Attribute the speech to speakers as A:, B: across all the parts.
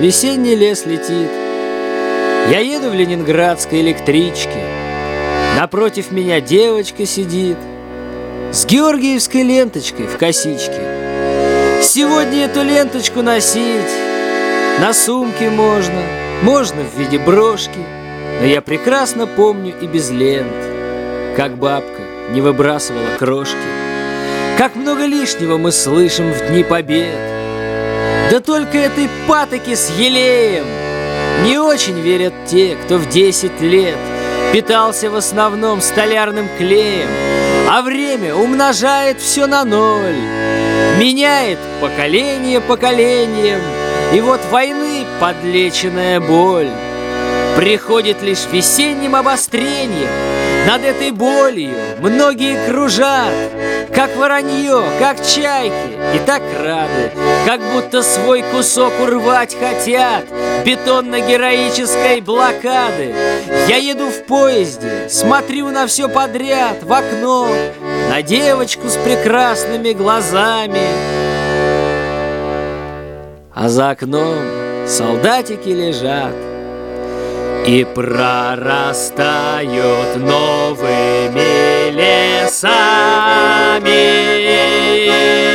A: весенний лес летит. Я еду в ленинградской электричке. Напротив меня девочка сидит с георгиевской ленточкой в косичке. Сегодня эту ленточку носить на сумке можно, можно в виде брошки. Но я прекрасно помню и без лент, как бабка не выбрасывала крошки. Как много лишнего мы слышим в дни побед. Да только этой патоки с елеем не очень верят те, кто в 10 лет питался в основном столярным клеем, а время умножает все на ноль, меняет поколение поколением, и вот войны подлеченная боль приходит лишь весенним обострением. Над этой болью многие кружат, как воронье, как чайки, и так рады, как будто свой кусок урвать хотят бетонно-героической блокады. Я еду в поезде, смотрю на все подряд в окно, на девочку с прекрасными глазами, а за окном солдатики лежат и прорастают новыми лесами.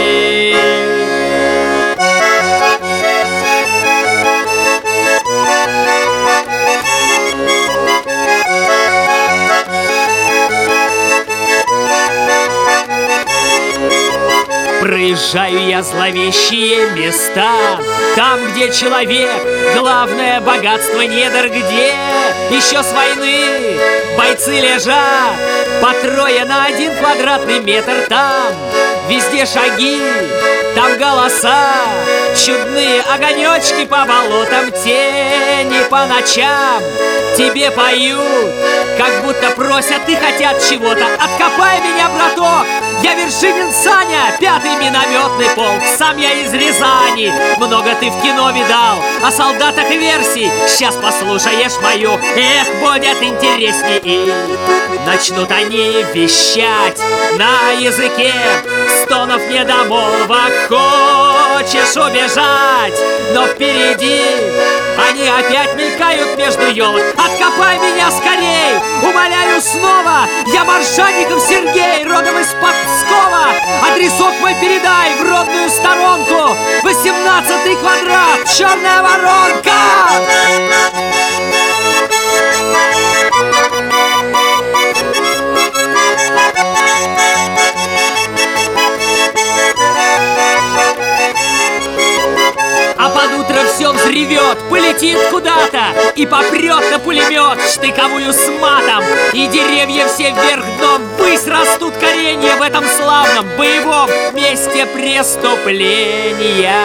A: Проезжаю я зловещие места, там, где человек — главное богатство недр, где еще с войны бойцы лежат по трое на 1 квадратный метр. Там везде шаги, там голоса, чудные огонечки по болотам, тени по ночам тебе поют, как будто просят и хотят чего-то. Откопай меня, браток, я Вершинин Саня, 5-й минометный полк, сам я из Рязани. Много ты в кино видал о солдатах версий, сейчас послушаешь мою, эх, будет интересней. И начнут они вещать на языке стонов, недомолвок. Хочешь убежать, но впереди они опять мелькают между елок. Откопай меня скорей, умоляю снова, я Маршанников Сергей, родом из-под Пскова. Адресок мой передай в родную сторонку, 18-й квадрат, Черная Воронка. А под утро все взревет, полетит куда-то и попрет на пулемет штыковую с матом. И деревья все вверх дном ввысь растут коренья в этом славном боевом месте преступления.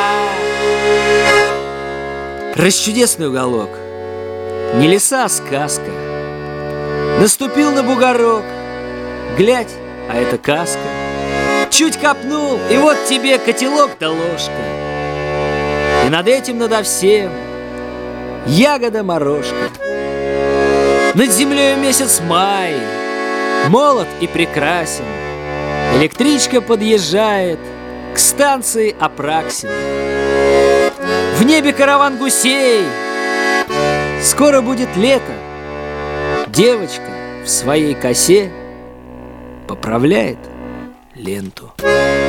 A: Расчудесный уголок, не леса, а сказка. Наступил на бугорок, глядь, а это каска. Чуть копнул, и вот тебе котелок да ложка. И над этим, надо всем ягода-морожка. Над землей месяц май, молод и прекрасен. Электричка подъезжает к станции Апраксина. В небе караван гусей, скоро будет лето. Девочка в своей косе поправляет ленту.